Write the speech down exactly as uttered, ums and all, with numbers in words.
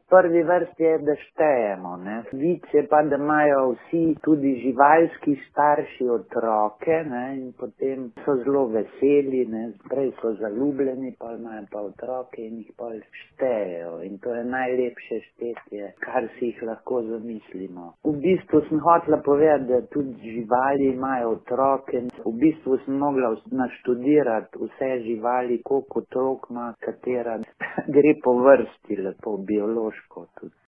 prvi vrsti je, da štejemo, ne. Vic je pa, da imajo vsi, tudi živalski starši, otroke, ne, in potem so zelo veseli, ne, prej so zaljubljeni, pol imajo pa otroke in jih pol štejejo. In to je najlepše štetje, kar si jih lahko zamislimo. V bistvu sem hotela povedati, da tudi živali imajo otroke. V bistvu sem mogla naštudirati vse živali, koliko otrok ima katera, gre po vrsti lepo, biološko tudi.